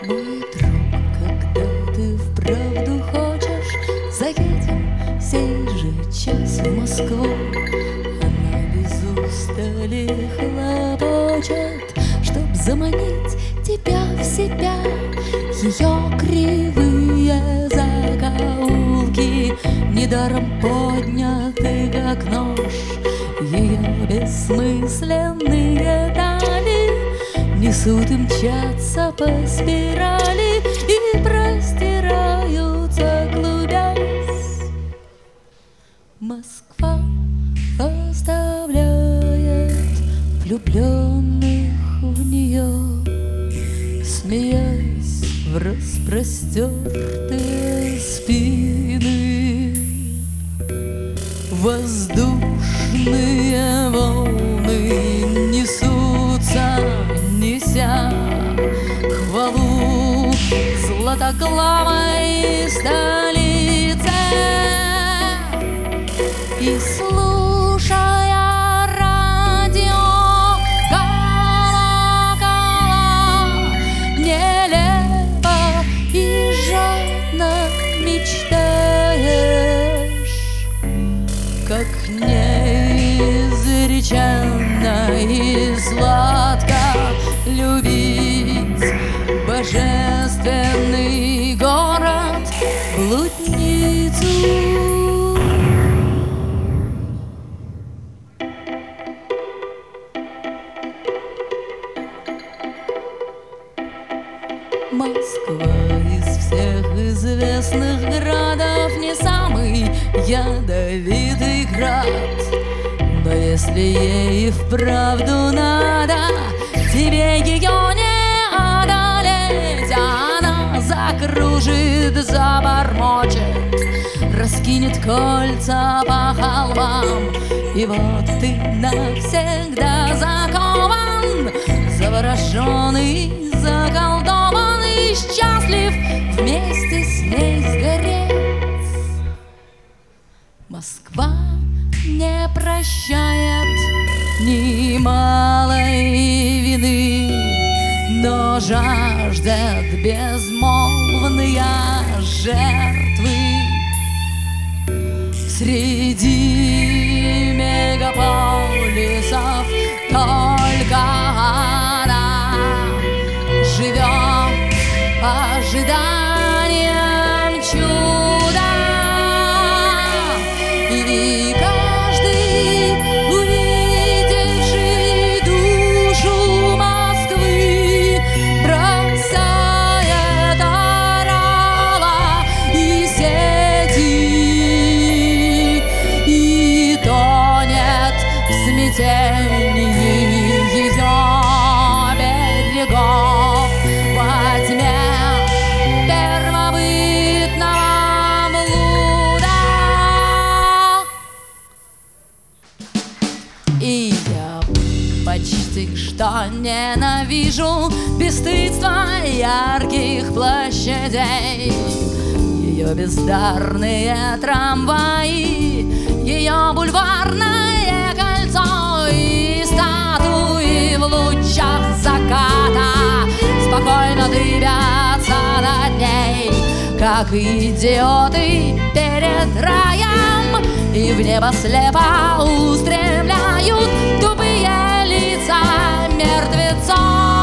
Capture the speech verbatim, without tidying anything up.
Мой друг, когда ты вправду хочешь, заедем сей же час в Москву. Она без устали хлопочет, чтоб заманить тебя в себя. Ее кривые закоулки недаром подняты, как нож. Ее бессмысленные дали несут и мчатся по спирали и простираются, клубясь. Москва оставляет влюбленных в нее, смеясь в распростертые спины. Воздушные волны несутся, неся хвалу златоглавой столице. И слушая радио колокола, нелепо и жадно мечтаешь, как неизреченно и сладко любить божественный город, блудницу. Москва из всех известных городов не самый ядовитый град. Но если ей вправду надо, тебе ее не одолеть. Она закружит, забормочет, раскинет кольца по холмам. И вот ты навсегда закован, завороженный, заколдован и счастлив вместе с ней сгореть. Москва не прощает ни малой вины, но жаждет безмолвные жертвы. Среди мегаполисов только она живет ожиданием чуда. И каждый, увидевший душу Москвы, бросает орала и сети и тонет в смятении ее берегов во тьме первобытного блуда. И я почти что ненавижу бесстыдство ярких площадей, ее бездарные трамваи, ее бульварное кольцо и статуи в лучах заката спокойно дыбятся над ней, как идиоты перед раем, и в небо слепо устремляют тупые лица мертвецов.